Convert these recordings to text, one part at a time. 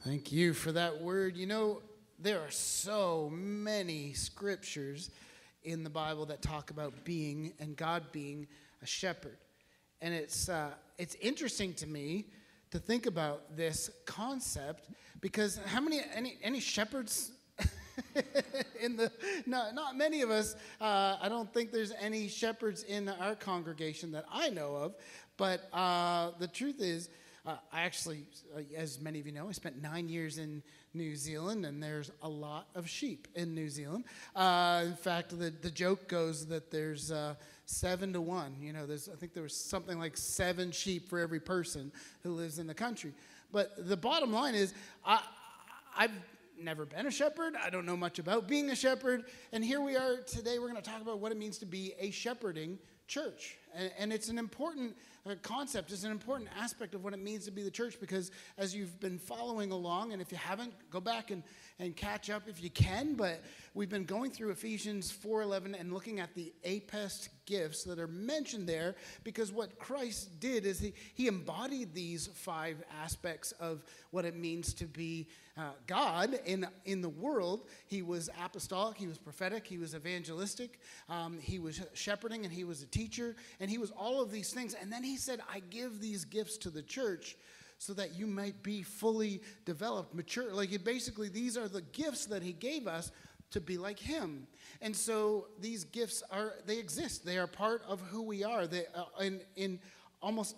Thank you for that word. You know, there are so many scriptures in the Bible that talk about being and God being a shepherd. And it's interesting to me to think about this concept because how many any shepherds in the not many of us. I don't think there's any shepherds in our congregation that I know of. But the truth is, I actually, as many of you know, I spent 9 years in New Zealand, and there's a lot of sheep in New Zealand. In fact, the joke goes that there's 7 to 1. You know, I think there was something like 7 sheep for every person who lives in the country. But the bottom line is, I've never been a shepherd. I don't know much about being a shepherd. And here we are today. We're going to talk about what it means to be a shepherding church. And it's an important concept. It's an important aspect of what it means to be the church, because as you've been following along, and if you haven't, go back and catch up if you can, but we've been going through Ephesians 4:11 and looking at the APEST gifts that are mentioned there, because what Christ did is he embodied these 5 aspects of what it means to be God in the world. He was apostolic, he was prophetic, he was evangelistic, he was shepherding, and he was a teacher, and he was all of these things. And then he said, I give these gifts to the church so that you might be fully developed, mature. Basically, these are the gifts that he gave us to be like him. And so these gifts they exist. They are part of who we are. They in almost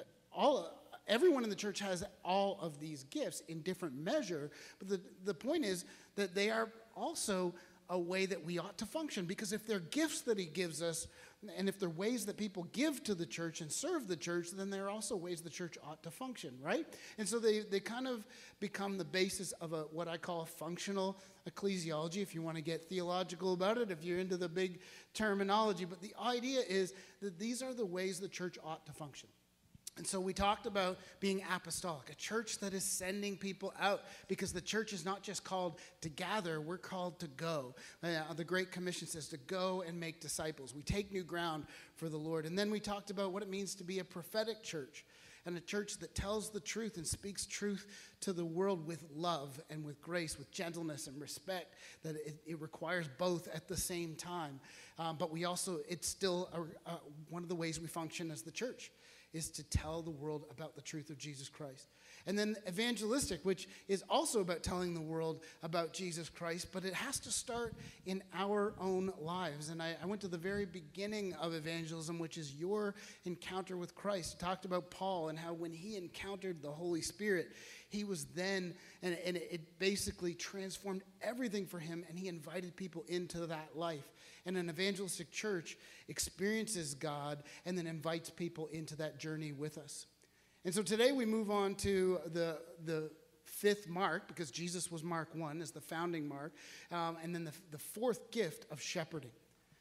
everyone in the church has all of these gifts in different measure. But the point is that they are also a way that we ought to function, because if they're gifts that he gives us, and if they're ways that people give to the church and serve the church, then they're also ways the church ought to function, right? And so they kind of become the basis of what I call functional ecclesiology, if you want to get theological about it, if you're into the big terminology. But the idea is that these are the ways the church ought to function. And so we talked about being apostolic, a church that is sending people out, because the church is not just called to gather, we're called to go. The Great Commission says to go and make disciples. We take new ground for the Lord. And then we talked about what it means to be a prophetic church, and a church that tells the truth and speaks truth to the world with love and with grace, with gentleness and respect, that it requires both at the same time. But it's still one of the ways we function as the church, is to tell the world about the truth of Jesus Christ. And then evangelistic, which is also about telling the world about Jesus Christ, but it has to start in our own lives. And I went to the very beginning of evangelism, which is your encounter with Christ. I talked about Paul and how when he encountered the Holy Spirit, he was then, and it basically transformed everything for him, and he invited people into that life. And an evangelistic church experiences God and then invites people into that journey with us. And so today we move on to the 5th mark, because Jesus was Mark 1 as the founding mark, and then the 4th gift of shepherding.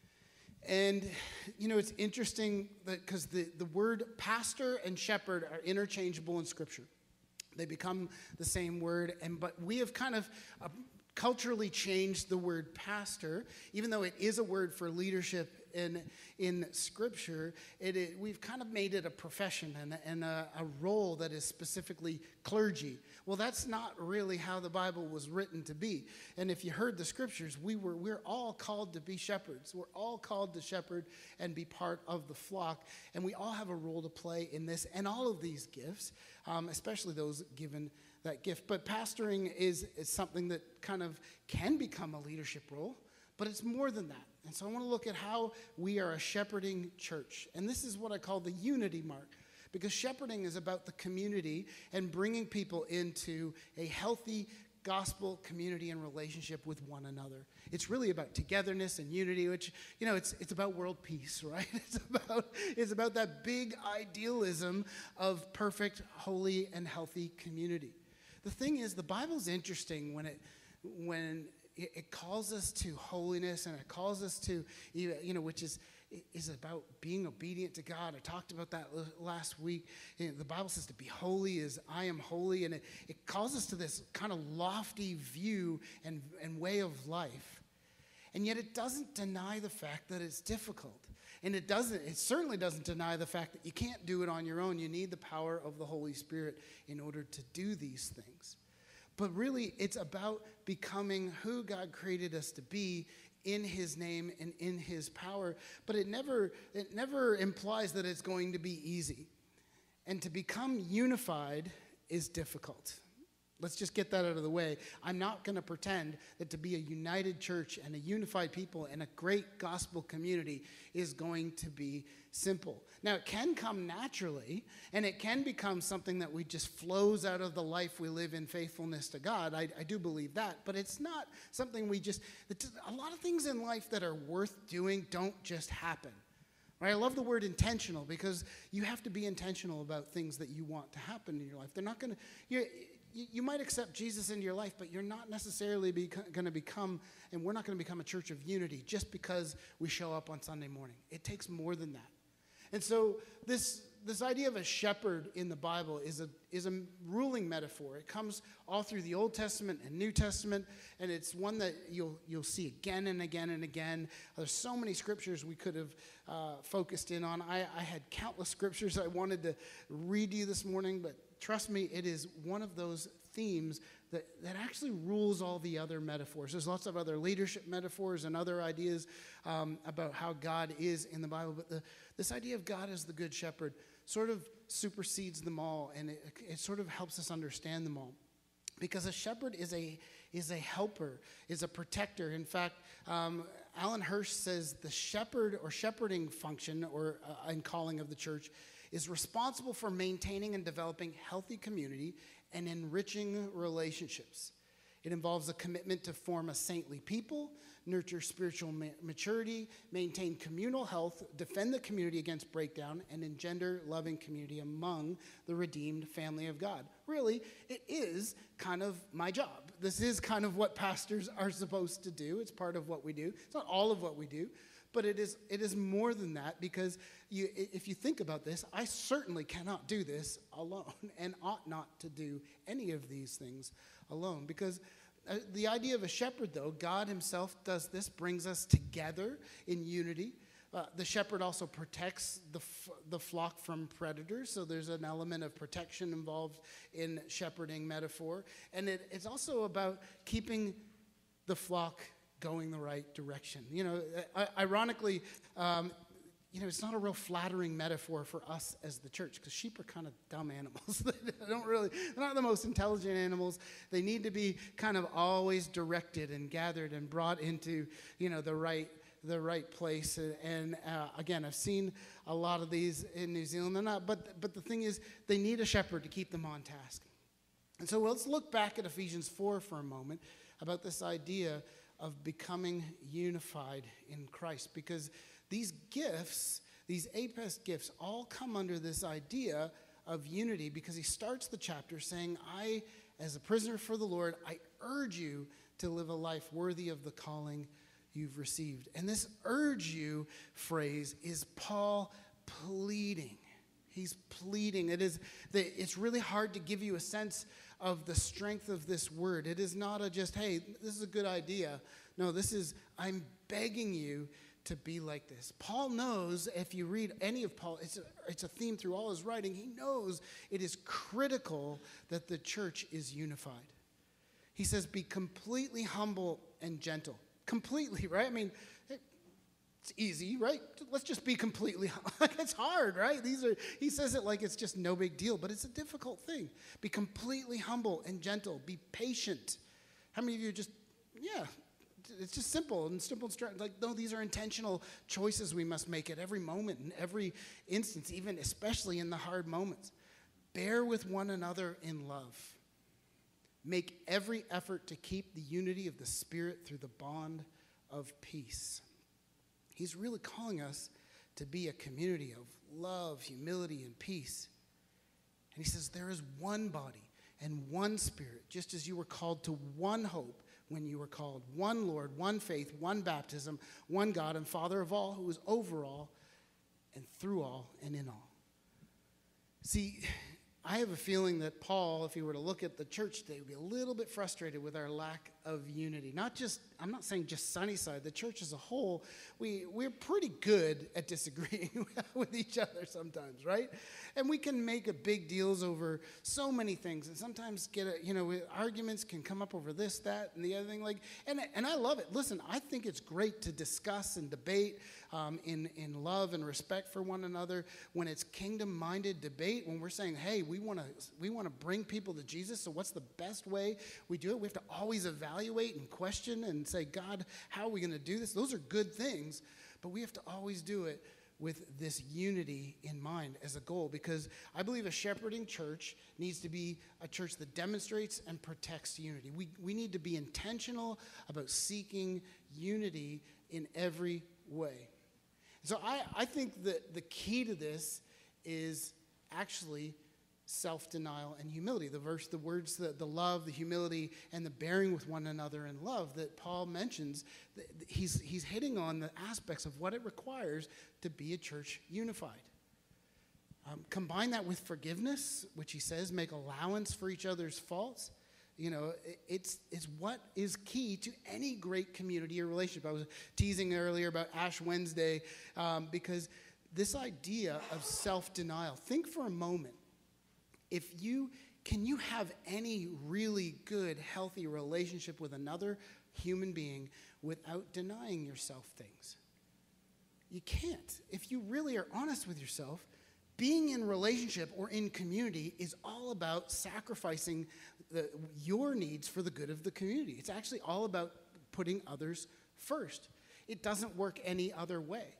And, you know, it's interesting because the word pastor and shepherd are interchangeable in Scripture. They become the same word, but we have kind of culturally changed the word pastor, even though it is a word for leadership in Scripture. We've kind of made it a profession and a role that is specifically clergy. Well, that's not really how the Bible was written to be. And if you heard the Scriptures, we're all called to be shepherds. We're all called to shepherd and be part of the flock, and we all have a role to play in this and all of these gifts, especially those given that gift. But pastoring is something that kind of can become a leadership role, but it's more than that. And so I want to look at how we are a shepherding church. And this is what I call the unity mark, because shepherding is about the community and bringing people into a healthy gospel community and relationship with one another. It's really about togetherness and unity, which, you know, it's about world peace, right? It's about that big idealism of perfect, holy, and healthy community. The thing is, the Bible's interesting when it calls us to holiness, and it calls us to, you know, which is about being obedient to God. I talked about that last week. You know, the Bible says to be holy as I am holy, and it calls us to this kind of lofty view and way of life. And yet it doesn't deny the fact that it's difficult. And it certainly doesn't deny the fact that you can't do it on your own. You need the power of the Holy Spirit in order to do these things. But really, it's about becoming who God created us to be in his name and in his power. But it never implies that it's going to be easy. And to become unified is difficult. Let's just get that out of the way. I'm not going to pretend that to be a united church and a unified people and a great gospel community is going to be simple. Now, it can come naturally, and it can become something that we just flows out of the life we live in faithfulness to God. I do believe that, but it's not something a lot of things in life that are worth doing don't just happen. Right? I love the word intentional because you have to be intentional about things that you want to happen in your life. They're not going to... You might accept Jesus into your life, but you're not necessarily going to become, and we're not going to become a church of unity just because we show up on Sunday morning. It takes more than that. And so this idea of a shepherd in the Bible is a ruling metaphor. It comes all through the Old Testament and New Testament, and it's one that you'll see again and again and again. There's so many scriptures we could have focused in on. I had countless scriptures I wanted to read you this morning, but trust me, it is one of those themes that actually rules all the other metaphors. There's lots of other leadership metaphors and other ideas about how God is in the Bible, but this idea of God as the good shepherd sort of supersedes them all, and it sort of helps us understand them all. Because a shepherd is a helper, is a protector. In fact, Alan Hirsch says the shepherd or shepherding function and calling of the church is responsible for maintaining and developing healthy community and enriching relationships. It involves a commitment to form a saintly people, nurture spiritual maturity, maintain communal health, defend the community against breakdown, and engender loving community among the redeemed family of God. Really, it is kind of my job. This is kind of what pastors are supposed to do. It's part of what we do. It's not all of what we do. But it is more than that, because if you think about this, I certainly cannot do this alone and ought not to do any of these things alone. Because the idea of a shepherd, though, God himself does this, brings us together in unity. The shepherd also protects the flock from predators, so there's an element of protection involved in shepherding metaphor. And it's also about keeping the flock going the right direction. Ironically, it's not a real flattering metaphor for us as the church, because sheep are kind of dumb animals. They're not the most intelligent animals. They need to be kind of always directed and gathered and brought into, the right place. And again, I've seen a lot of these in New Zealand. They're not, but the thing is, they need a shepherd to keep them on task. And so let's look back at Ephesians 4 for a moment about this idea of becoming unified in Christ, because these gifts, these APES gifts, all come under this idea of unity, because he starts the chapter saying, I, as a prisoner for the Lord, I urge you to live a life worthy of the calling you've received. And this urge you phrase is Paul pleading. He's pleading. It's really hard to give you a sense of the strength of this word. It is not just, hey, this is a good idea. No, this is, I'm begging you to be like this. Paul knows, if you read any of Paul, it's a theme through all his writing. He knows it is critical that the church is unified. He says, be completely humble and gentle. Completely, right? I mean, it's easy, right? Let's just be completely, it's hard, right? He says it like it's just no big deal, but it's a difficult thing. Be completely humble and gentle. Be patient. How many of you it's just simple and straight. Like, no, these are intentional choices we must make at every moment, in every instance, even especially in the hard moments. Bear with one another in love. Make every effort to keep the unity of the Spirit through the bond of peace. He's really calling us to be a community of love, humility, and peace. And he says there is one body and one Spirit, just as you were called to one hope when you were called, one Lord, one faith, one baptism, one God and Father of all, who is over all and through all and in all. See, I have a feeling that Paul, if he were to look at the church today, would be a little bit frustrated with our lack of unity. I'm not saying just Sunnyside, the church as a whole, we're pretty good at disagreeing with each other sometimes, right? And we can make big deals over so many things, and sometimes arguments can come up over this, that, and the other thing. And I love it. Listen, I think it's great to discuss and debate in love and respect for one another. When it's kingdom-minded debate, when we're saying, hey, we want to bring people to Jesus, so what's the best way we do it? We have to always evaluate and question and say, God, how are we going to do this? Those are good things, but we have to always do it with this unity in mind as a goal, because I believe a shepherding church needs to be a church that demonstrates and protects unity. We need to be intentional about seeking unity in every way. So I think that the key to this is actually self-denial and humility. The words, the love, the humility, and the bearing with one another in love that Paul mentions, he's hitting on the aspects of what it requires to be a church unified. Combine that with forgiveness, which he says, make allowance for each other's faults. It's what is key to any great community or relationship. I was teasing earlier about Ash Wednesday because this idea of self-denial, think for a moment. Can you have any really good, healthy relationship with another human being without denying yourself things? You can't. If you really are honest with yourself, being in relationship or in community is all about sacrificing your needs for the good of the community. It's actually all about putting others first. It doesn't work any other way.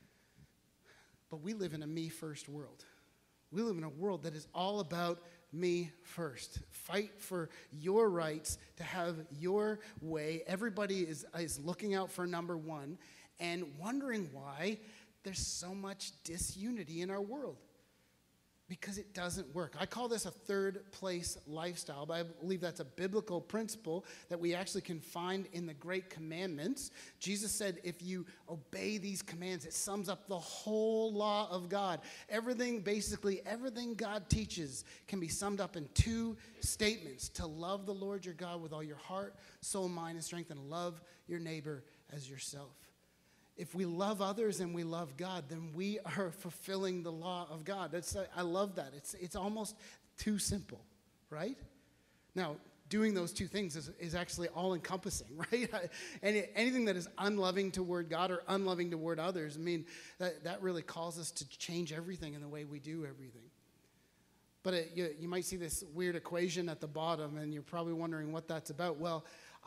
But we live in a me-first world. We live in a world that is all about me first. Fight for your rights to have your way. Everybody is looking out for number one and wondering why there's so much disunity in our world. Because it doesn't work. I call this a third place lifestyle, but I believe that's a biblical principle that we actually can find in the Great Commandments. Jesus said if you obey these commands, it sums up the whole law of God. Everything God teaches can be summed up in two statements: to love the Lord your God with all your heart, soul, mind, and strength, and love your neighbor as yourself. If we love others and we love God, then we are fulfilling the law of God. I love that. It's almost too simple, right? Now, doing those two things is actually all-encompassing, right? Anything that is unloving toward God or unloving toward others, that really calls us to change everything in the way we do everything. But you might see this weird equation at the bottom, and you're probably wondering what that's about. Well,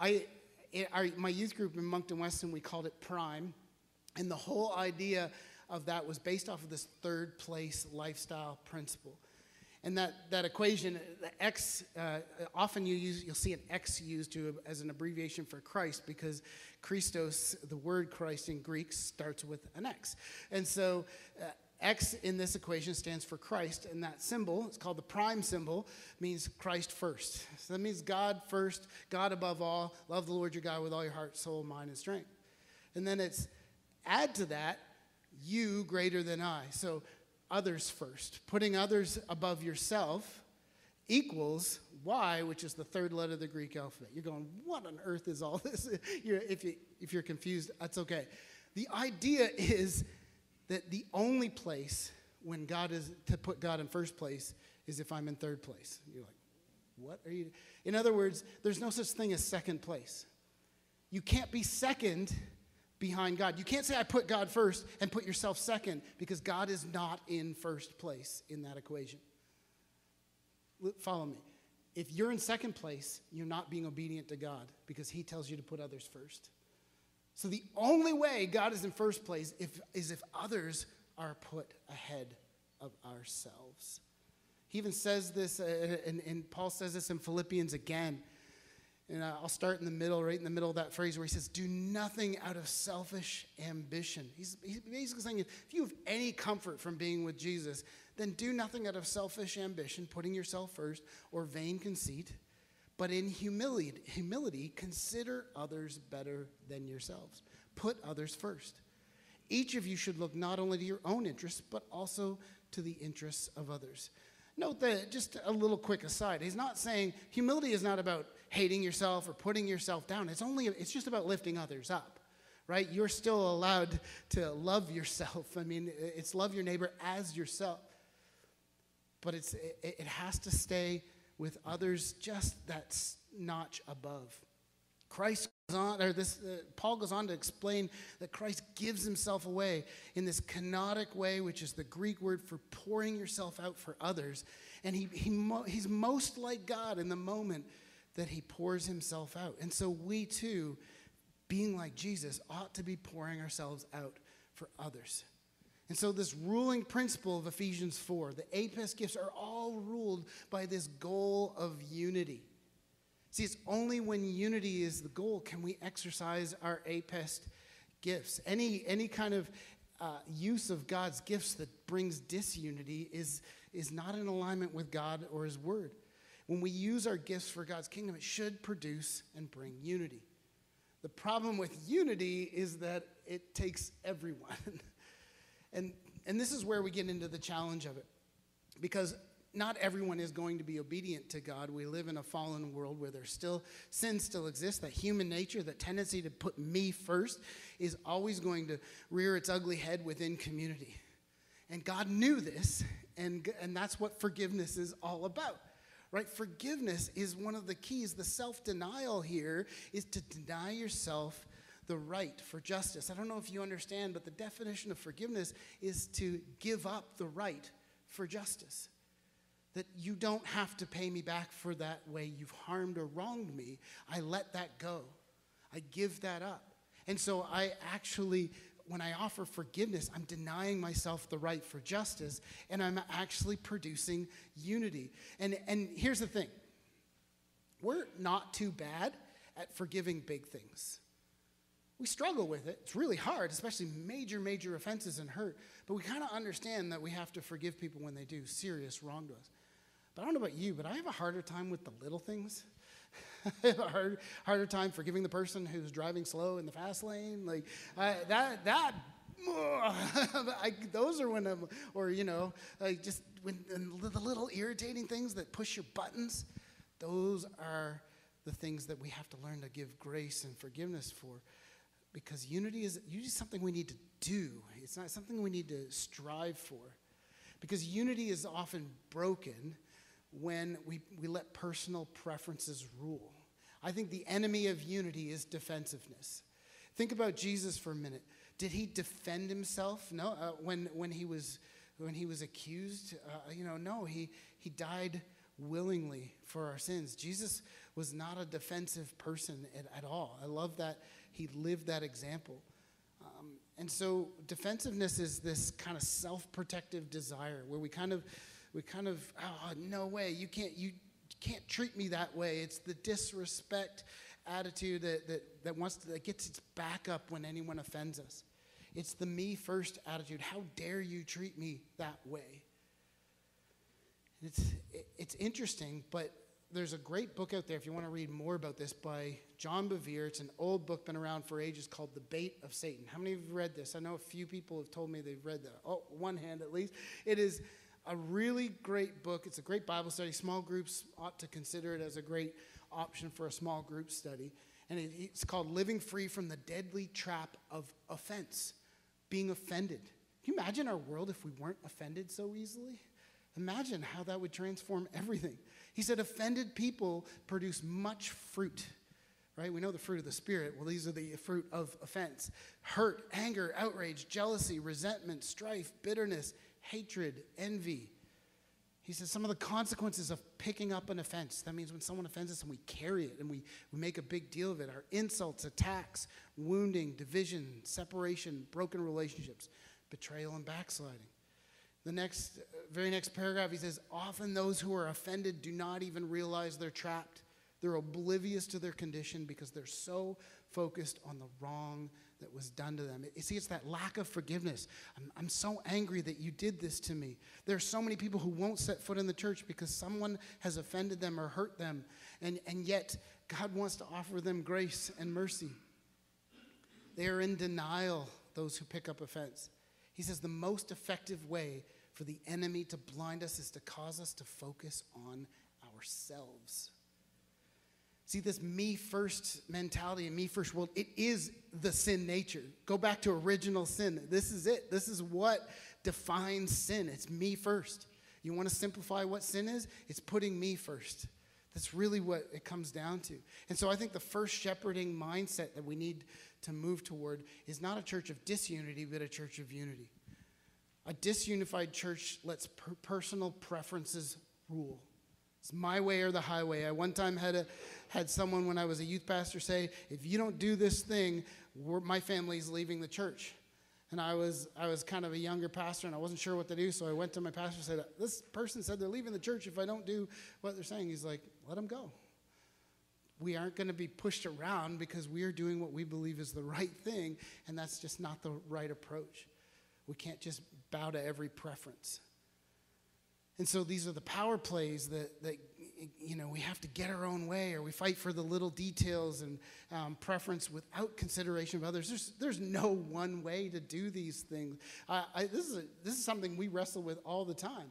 my youth group in Moncton Weston, we called it Prime. And the whole idea of that was based off of this third place lifestyle principle. And that equation, the X, often you'll see an X used as an abbreviation for Christ, because Christos, the word Christ in Greek, starts with an X. And so X in this equation stands for Christ, and that symbol, it's called the prime symbol, means Christ first. So that means God first, God above all, love the Lord your God with all your heart, soul, mind, and strength. And then it's add to that, you greater than I. So others first. Putting others above yourself equals Y, which is the third letter of the Greek alphabet. You're going, what on earth is all this? If you're confused, that's okay. The idea is that the only place when God is to put God in first place is if I'm in third place. You're like, what are you? In other words, there's no such thing as second place. You can't be second behind God. You can't say I put God first and put yourself second, because God is not in first place in that equation. Follow me. If you're in second place, you're not being obedient to God, because he tells you to put others first. So the only way God is in first place is if others are put ahead of ourselves. He even says this, and Paul says this in Philippians again. And I'll start in the middle, right in the middle of that phrase where he says, do nothing out of selfish ambition. He's basically saying, if you have any comfort from being with Jesus, then do nothing out of selfish ambition, putting yourself first, or vain conceit. But in humility, consider others better than yourselves. Put others first. Each of you should look not only to your own interests, but also to the interests of others. Note that, just a little quick aside, he's not saying humility is not about hating yourself or putting yourself down. It's just about lifting others up, right? You're still allowed to love yourself. I mean, it's love your neighbor as yourself. But it has to stay with others just that notch above. Paul goes on to explain that Christ gives himself away in this kenotic way, which is the Greek word for pouring yourself out for others. And he's most like God in the moment that he pours himself out. And so we too, being like Jesus, ought to be pouring ourselves out for others. And so this ruling principle of Ephesians 4, the APEST gifts are all ruled by this goal of unity. See, it's only when unity is the goal can we exercise our APEST gifts. Any kind of use of God's gifts that brings disunity is not in alignment with God or his word. When we use our gifts for God's kingdom, it should produce and bring unity. The problem with unity is that it takes everyone. And this is where we get into the challenge of it. Because not everyone is going to be obedient to God. We live in a fallen world where sin still exists. That human nature, that tendency to put me first is always going to rear its ugly head within community. And God knew this, and that's what forgiveness is all about. Right? Forgiveness is one of the keys. The self-denial here is to deny yourself the right for justice. I don't know if you understand, but the definition of forgiveness is to give up the right for justice. That you don't have to pay me back for that way you've harmed or wronged me. I let that go. I give that up. And so when I offer forgiveness, I'm denying myself the right for justice, and I'm actually producing unity. And here's the thing. We're not too bad at forgiving big things. We struggle with it. It's really hard, especially major offenses and hurt. But we kind of understand that we have to forgive people when they do serious wrong to us. But I don't know about you, but I have a harder time with the little things. I have a harder time forgiving the person who's driving slow in the fast lane. Like those are when I'm, or just when the little irritating things that push your buttons. Those are the things that we have to learn to give grace and forgiveness for. Because unity is something we need to do. It's not something we need to strive for. Because unity is often broken when we let personal preferences rule. I think the enemy of unity is defensiveness. Think about Jesus for a minute. Did he defend himself? No. When he was accused, no. He died willingly for our sins. Jesus was not a defensive person at all. I love that he lived that example. And so defensiveness is this kind of self-protective desire where we kind of, oh, no way, you can't treat me that way. It's the disrespect attitude that gets its back up when anyone offends us. It's the me first attitude. How dare you treat me that way? It's interesting, but there's a great book out there if you want to read more about this by John Bevere. It's an old book, been around for ages, called The Bait of Satan. How many of you have read this? I know a few people have told me they've read that. Oh, one hand at least. It is a really great book. It's a great Bible study. Small groups ought to consider it as a great option for a small group study. And it's called Living Free from the Deadly Trap of Offense, being offended. Can you imagine our world if we weren't offended so easily? Imagine how that would transform everything. He said offended people produce much fruit, right? We know the fruit of the Spirit. Well, these are the fruit of offense. Hurt, anger, outrage, jealousy, resentment, strife, bitterness, hatred, envy. He says some of the consequences of picking up an offense. That means when someone offends us and we carry it and we make a big deal of it, are insults, attacks, wounding, division, separation, broken relationships, betrayal, and backsliding. The very next paragraph, he says, often those who are offended do not even realize they're trapped. They're oblivious to their condition because they're so focused on the wrong that was done to them. You see, it's that lack of forgiveness. I'm so angry that you did this to me. There are so many people who won't set foot in the church because someone has offended them or hurt them, and yet God wants to offer them grace and mercy. They are in denial, those who pick up offense. He says the most effective way for the enemy to blind us is to cause us to focus on ourselves. See, this me first mentality and me first world, it is the sin nature. Go back to original sin. This is it. This is what defines sin. It's me first. You want to simplify what sin is? It's putting me first. That's really what it comes down to. And so I think the first shepherding mindset that we need to move toward is not a church of disunity, but a church of unity. A disunified church lets personal preferences rule. It's my way or the highway. I one time had someone when I was a youth pastor say, if you don't do this thing, my family's leaving the church. And I was kind of a younger pastor, and I wasn't sure what to do, so I went to my pastor and said, this person said they're leaving the church if I don't do what they're saying. He's like, let them go. We aren't going to be pushed around because we are doing what we believe is the right thing, and that's just not the right approach. We can't just bow to every preference. And so these are the power plays that we have to get our own way, or we fight for the little details and preference without consideration of others. There's no one way to do these things. This is something we wrestle with all the time.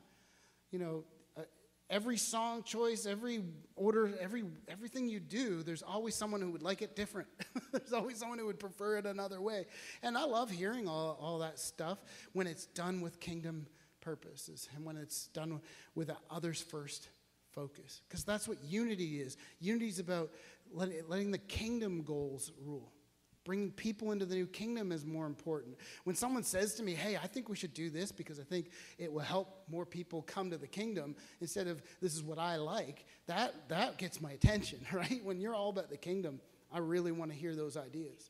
Every song choice, every order, everything you do, there's always someone who would like it different. There's always someone who would prefer it another way. And I love hearing all that stuff when it's done with kingdom purposes and when it's done with an others first focus, because that's what unity is. Unity is about letting the kingdom goals rule. Bringing people into the new kingdom is more important. When someone says to me, hey, I think we should do this because I think it will help more people come to the kingdom, instead of this is what I like, that gets my attention, right? When you're all about the kingdom, I really want to hear those ideas.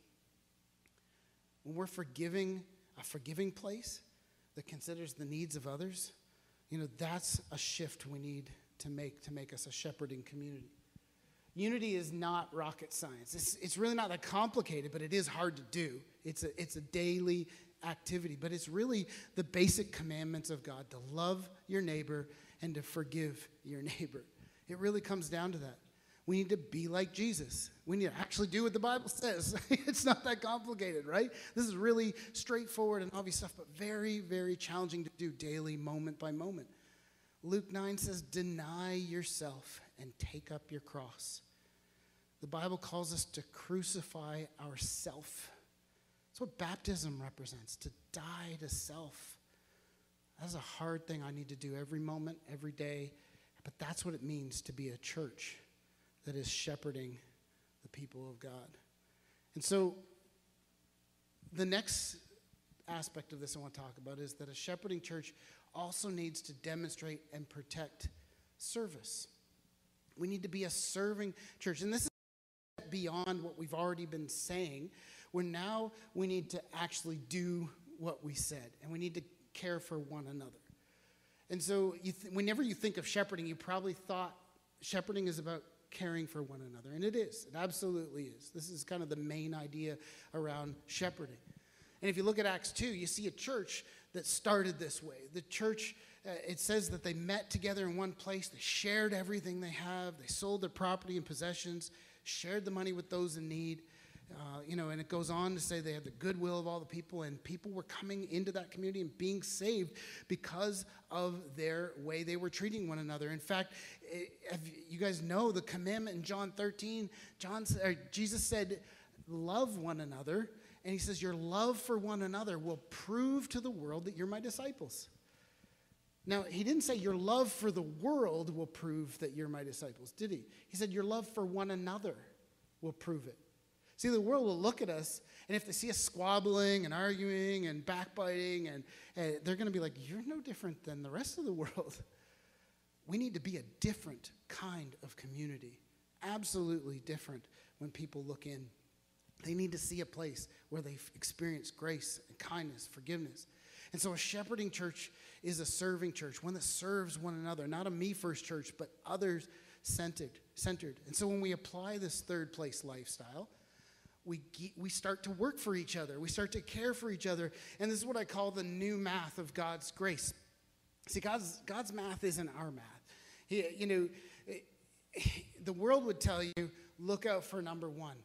When we're a forgiving place that considers the needs of others, that's a shift we need to make us a shepherding community. Unity is not rocket science. It's really not that complicated, but it is hard to do. It's a daily activity, but it's really the basic commandments of God, to love your neighbor and to forgive your neighbor. It really comes down to that. We need to be like Jesus. We need to actually do what the Bible says. It's not that complicated, right? This is really straightforward and obvious stuff, but very, very challenging to do daily, moment by moment. Luke 9 says, deny yourself and take up your cross. The Bible calls us to crucify ourself. That's what baptism represents, to die to self. That's a hard thing I need to do every moment, every day, but that's what it means to be a church that is shepherding the people of God. And so the next aspect of this I want to talk about is that a shepherding church also needs to demonstrate and protect service. We need to be a serving church. And this is beyond what we've already been saying, where now we need to actually do what we said, and we need to care for one another. And so whenever you think of shepherding, you probably thought shepherding is about caring for one another. And it is. It absolutely is. This is kind of the main idea around shepherding. And if you look at Acts 2, you see a church that started this way. The church, it says that they met together in one place. They shared everything they have. They sold their property and possessions, shared the money with those in need. And it goes on to say they had the goodwill of all the people, and people were coming into that community and being saved because of their way they were treating one another. In fact, if you guys know the commandment in John 13, Jesus said, love one another. And he says, your love for one another will prove to the world that you're my disciples. Now, he didn't say your love for the world will prove that you're my disciples, did he? He said your love for one another will prove it. See, the world will look at us, and if they see us squabbling and arguing and backbiting, and they're going to be like, you're no different than the rest of the world. We need to be a different kind of community, absolutely different when people look in. They need to see a place where they've experienced grace and kindness, forgiveness. And so a shepherding church is a serving church, one that serves one another, not a me-first church, but others-centered. And so when we apply this third place lifestyle, we start to work for each other. We start to care for each other. And this is what I call the new math of God's grace. See, God's math isn't our math. The world would tell you, look out for number one.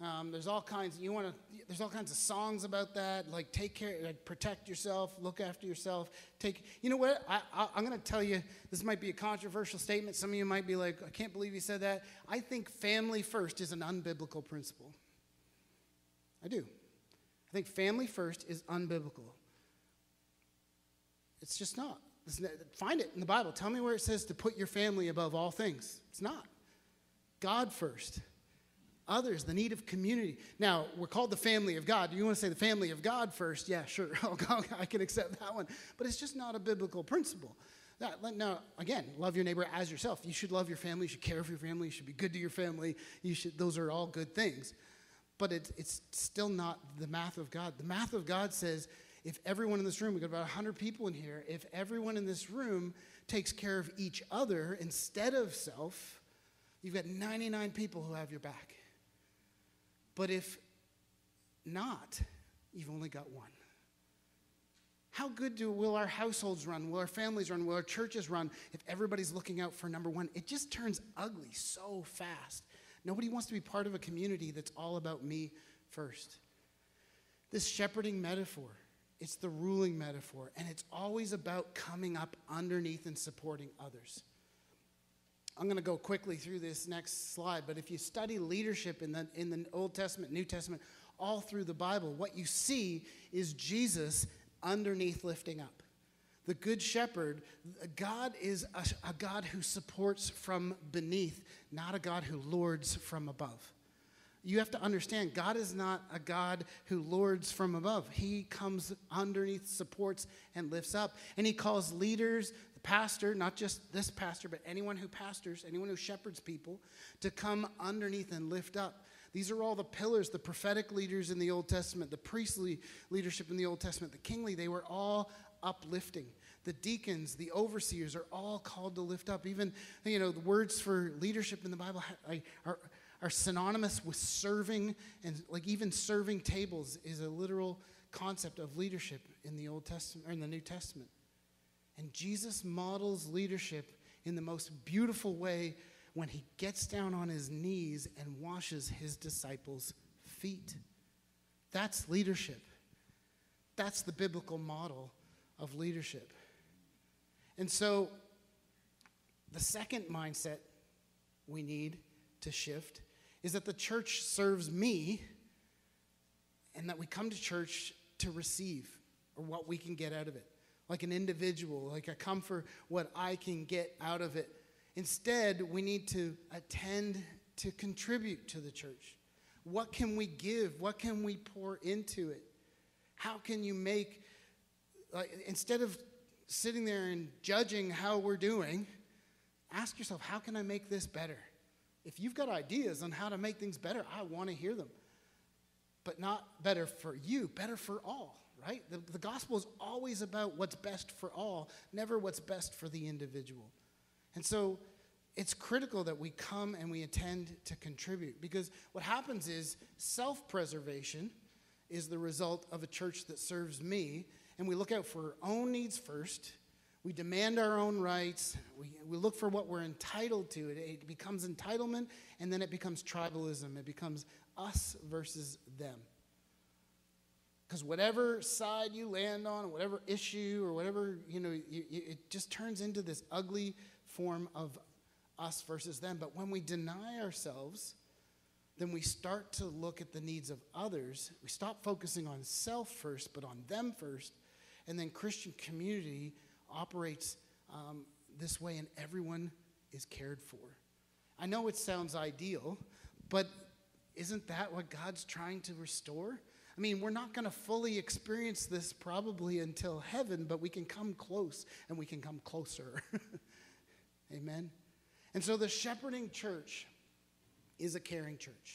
There's all kinds of songs about that, like take care, like protect yourself, look after yourself. You know what? I'm going to tell you, this might be a controversial statement. Some of you might be like, I can't believe you said that. I think family first is an unbiblical principle. I do. I think family first is unbiblical. It's just not. Find it in the Bible. Tell me where it says to put your family above all things. It's not. God first. Others, the need of community. Now, we're called the family of God. Do you want to say the family of God first? Yeah, sure. I can accept that one. But it's just not a biblical principle. Now, again, love your neighbor as yourself. You should love your family. You should care for your family. You should be good to your family. Those are all good things. But it's still not the math of God. The math of God says, if everyone in this room, we've got about 100 people in here, if everyone in this room takes care of each other instead of self, you've got 99 people who have your back. But if not, you've only got one. How good will our households run? Will our families run? Will our churches run if everybody's looking out for number one? It just turns ugly so fast. Nobody wants to be part of a community that's all about me first. This shepherding metaphor, it's the ruling metaphor, and it's always about coming up underneath and supporting others. I'm going to go quickly through this next slide, but if you study leadership in the Old Testament, New Testament, all through the Bible, what you see is Jesus underneath lifting up. The Good Shepherd, God is a God who supports from beneath, not a God who lords from above. You have to understand, God is not a God who lords from above. He comes underneath, supports, and lifts up. And he calls leaders, the pastor, not just this pastor, but anyone who pastors, anyone who shepherds people, to come underneath and lift up. These are all the pillars, the prophetic leaders in the Old Testament, the priestly leadership in the Old Testament, the kingly, they were all uplifting. The deacons, the overseers are all called to lift up. Even, the words for leadership in the Bible are synonymous with serving, and like even serving tables is a literal concept of leadership in the Old Testament or in the New Testament. And Jesus models leadership in the most beautiful way when he gets down on his knees and washes his disciples' feet. That's leadership. That's the biblical model of leadership. And so the second mindset we need to shift is that the church serves me and that we come to church to receive or what we can get out of it. Like an individual, like I come for what I can get out of it. Instead, we need to attend to contribute to the church. What can we give? What can we pour into it? How can you make, instead of sitting there and judging how we're doing, ask yourself, how can I make this better? If you've got ideas on how to make things better, I want to hear them. But not better for you, better for all, right? The gospel is always about what's best for all, never what's best for the individual. And so it's critical that we come and we attend to contribute, because what happens is self-preservation is the result of a church that serves me, and we look out for our own needs first. We demand our own rights. We look for what we're entitled to. It becomes entitlement, and then it becomes tribalism. It becomes us versus them. Because whatever side you land on, whatever issue or whatever, it just turns into this ugly form of us versus them. But when we deny ourselves, then we start to look at the needs of others. We stop focusing on self first, but on them first. And then Christian community operates this way, and everyone is cared for. I know it sounds ideal, but isn't that what God's trying to restore? I mean, we're not going to fully experience this probably until heaven, but we can come close, and we can come closer. Amen? And so the shepherding church is a caring church.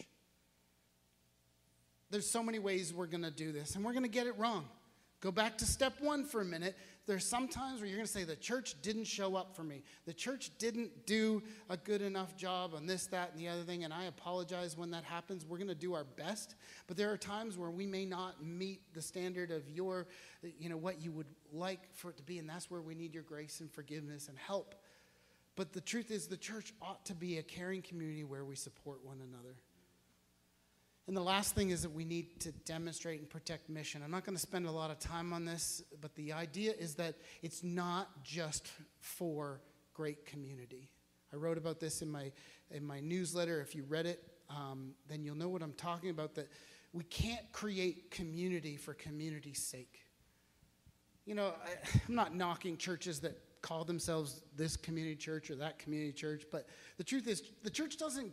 There's so many ways we're going to do this, and we're going to get it wrong. Go back to step one for a minute. There's some times where you're going to say, the church didn't show up for me. The church didn't do a good enough job on this, that, and the other thing, and I apologize when that happens. We're going to do our best. But there are times where we may not meet the standard of what you would like for it to be, and that's where we need your grace and forgiveness and help. But the truth is, the church ought to be a caring community where we support one another. And the last thing is that we need to demonstrate and protect mission. I'm not going to spend a lot of time on this, but the idea is that it's not just for great community. I wrote about this in my newsletter. If you read it, then you'll know what I'm talking about, that we can't create community for community's sake. You know, I'm not knocking churches that call themselves this community church or that community church, but the truth is the church doesn't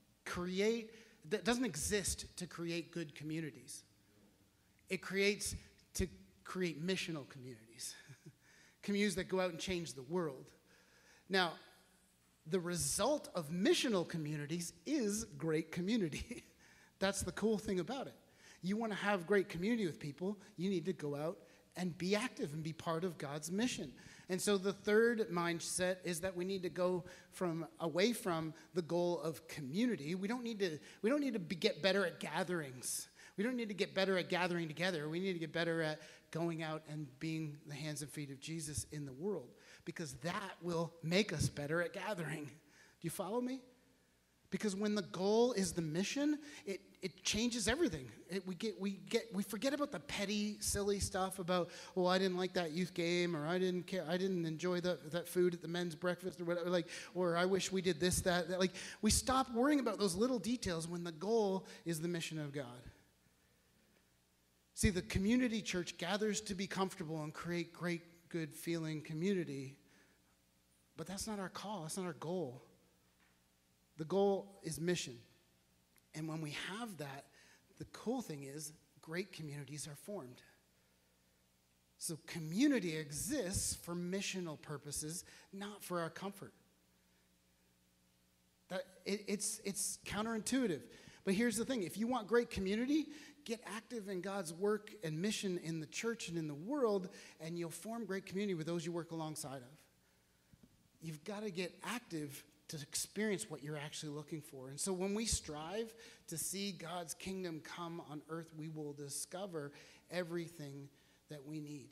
exist to create good communities. It creates to create missional communities, communities that go out and change the world. Now, the result of missional communities is great community. That's the cool thing about it. You want to have great community with people, you need to go out and be active and be part of God's mission. And so the third mindset is that we need to go away from the goal of community. We don't need to get better at gatherings. We don't need to get better at gathering together. We need to get better at going out and being the hands and feet of Jesus in the world, because that will make us better at gathering. Do you follow me? Because when the goal is the mission, it changes everything. We forget about the petty, silly stuff about, oh, I didn't like that youth game, or I didn't care, I didn't enjoy that food at the men's breakfast, or whatever, or I wish we did this, that. We stop worrying about those little details when the goal is the mission of God. See, the community church gathers to be comfortable and create great, good feeling community, but that's not our call, that's not our goal. The goal is mission. And when we have that, the cool thing is great communities are formed. So community exists for missional purposes, not for our comfort. It's counterintuitive. But here's the thing. If you want great community, get active in God's work and mission in the church and in the world, and you'll form great community with those you work alongside of. You've got to get active to experience what you're actually looking for. And so when we strive to see God's kingdom come on earth, we will discover everything that we need.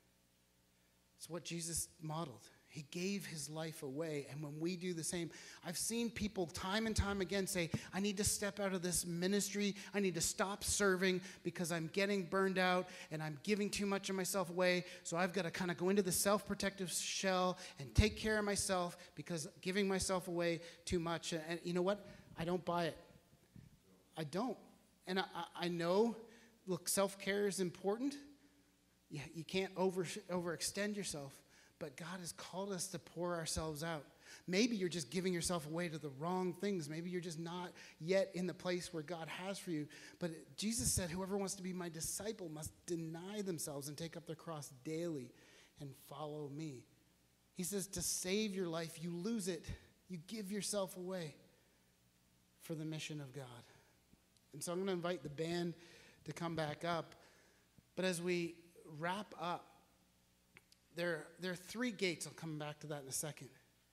It's what Jesus modeled. He gave his life away. And when we do the same, I've seen people time and time again say, I need to step out of this ministry. I need to stop serving because I'm getting burned out and I'm giving too much of myself away. So I've got to kind of go into the self-protective shell and take care of myself because giving myself away too much. And you know what? I don't buy it. I don't. And I know, look, self-care is important. You can't overextend yourself. But God has called us to pour ourselves out. Maybe you're just giving yourself away to the wrong things. Maybe you're just not yet in the place where God has for you. But Jesus said, whoever wants to be my disciple must deny themselves and take up their cross daily and follow me. He says to save your life, you lose it. You give yourself away for the mission of God. And so I'm going to invite the band to come back up. But as we wrap up, there are three gates. I'll come back to that in a second.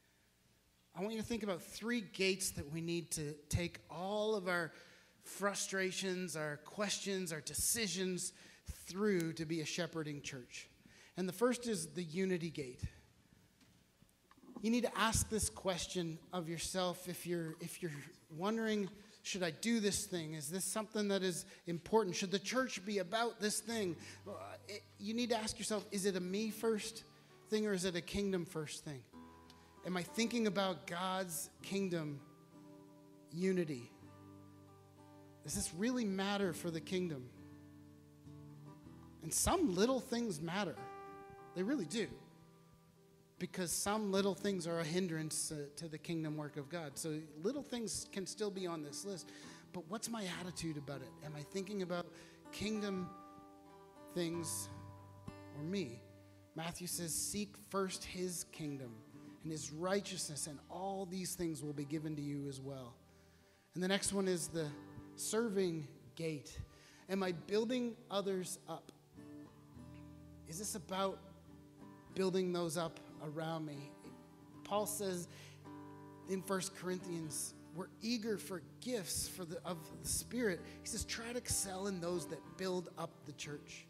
I want you to think about three gates that we need to take all of our frustrations, our questions, our decisions through to be a shepherding church. And the first is the unity gate. You need to ask this question of yourself if you're wondering, should I do this thing? Is this something that is important? Should the church be about this thing? You need to ask yourself, is it a me first thing or is it a kingdom first thing? Am I thinking about God's kingdom unity? Does this really matter for the kingdom? And some little things matter. They really do. Because some little things are a hindrance to the kingdom work of God. So little things can still be on this list. But what's my attitude about it? Am I thinking about kingdom things or me? Matthew says, seek first his kingdom and his righteousness, and all these things will be given to you as well. And the next one is the serving gate. Am I building others up? Is this about building those up around me? Paul says in 1 Corinthians, we're eager for gifts of the Spirit. He says, try to excel in those that build up the church.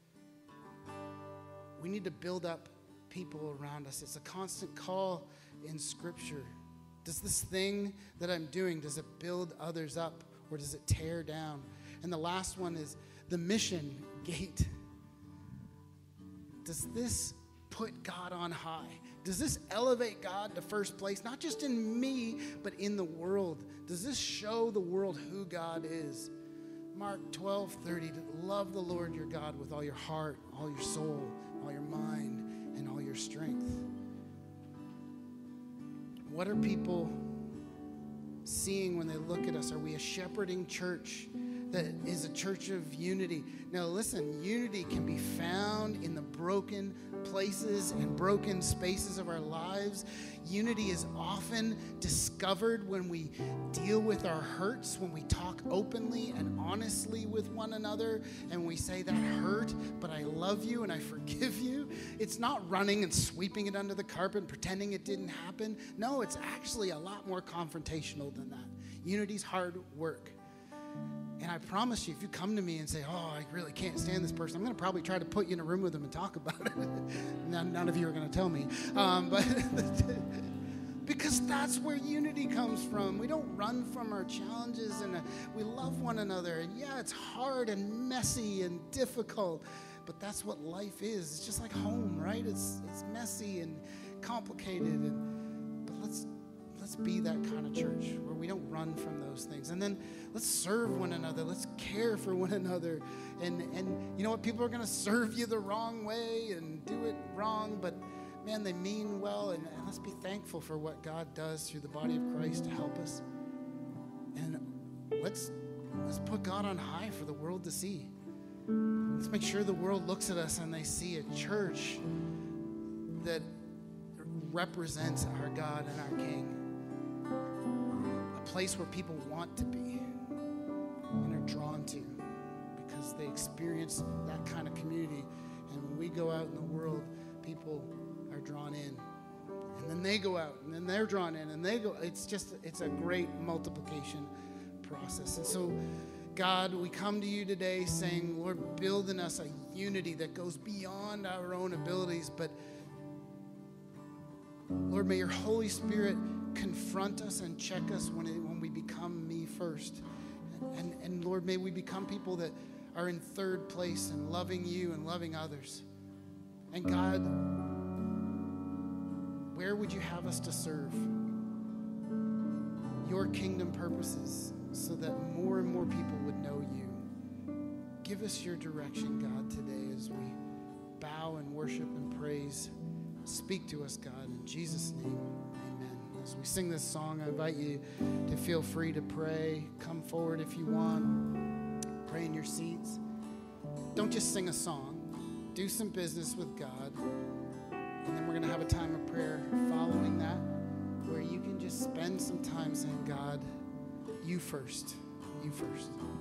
We need to build up people around us. It's a constant call in Scripture. Does this thing that I'm doing, does it build others up? or does it tear down? And the last one is the mission gate. Does this put God on high? Does this elevate God to first place, not just in me, but in the world? Does this show the world who God is? Mark 12:30, love the Lord your God with all your heart, all your soul, all your mind, and all your strength. What are people seeing when they look at us? Are we a shepherding church that is a church of unity? Now listen, unity can be found in the broken places and broken spaces of our lives. Unity is often discovered when we deal with our hurts, when we talk openly and honestly with one another, and we say, that hurt, but I love you and I forgive you. It's not running and sweeping it under the carpet and pretending it didn't happen. No, it's actually a lot more confrontational than that. Unity's hard work. And I promise you, if you come to me and say, oh, I really can't stand this person, I'm going to probably try to put you in a room with them and talk about it. None of you are going to tell me. But because that's where unity comes from. We don't run from our challenges, and we love one another. And yeah, it's hard and messy and difficult, but that's what life is. It's just like home, right? It's messy and complicated. But let's be that kind of church where we don't run from those things. And then let's serve one another. Let's care for one another. And you know what? People are going to serve you the wrong way and do it wrong, but man, they mean well. And let's be thankful for what God does through the body of Christ to help us. And let's put God on high for the world to see. Let's make sure the world looks at us and they see a church that represents our God and our King. A place where people want to be and are drawn to because they experience that kind of community. And when we go out in the world, people are drawn in. And then they go out, and then they're drawn in, and they go. It's a great multiplication process. And so, God, we come to you today saying, Lord, build in us a unity that goes beyond our own abilities, but Lord, may your Holy Spirit confront us and check us when we become me first. And Lord, may we become people that are in third place and loving you and loving others. And God, where would you have us to serve your kingdom purposes so that more and more people would know you? Give us your direction, God, today as we bow and worship and praise. Speak to us, God, in Jesus' name, amen. As we sing this song, I invite you to feel free to pray. Come forward if you want. Pray in your seats. Don't just sing a song. Do some business with God. And then we're going to have a time of prayer following that where you can just spend some time saying, God, you first. You first.